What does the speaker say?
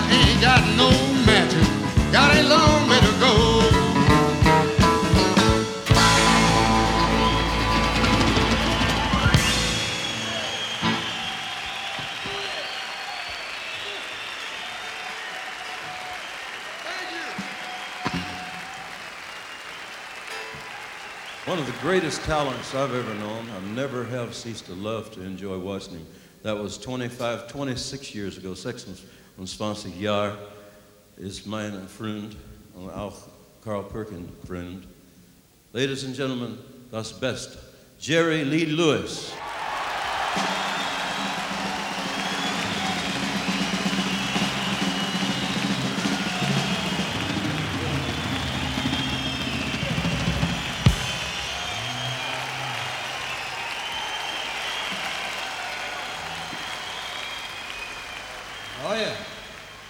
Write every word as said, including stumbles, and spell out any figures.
ain't got no matches, got a long way to go. One of the greatest talents I've ever known. I never have ceased to love to enjoy watching him. That was twenty-five, twenty-six years ago. sechsundzwanzig Jahre ist mein Freund und auch Carl Perkins Freund. Ladies and gentlemen, das Beste, Jerry Lee Lewis. Oh, yeah.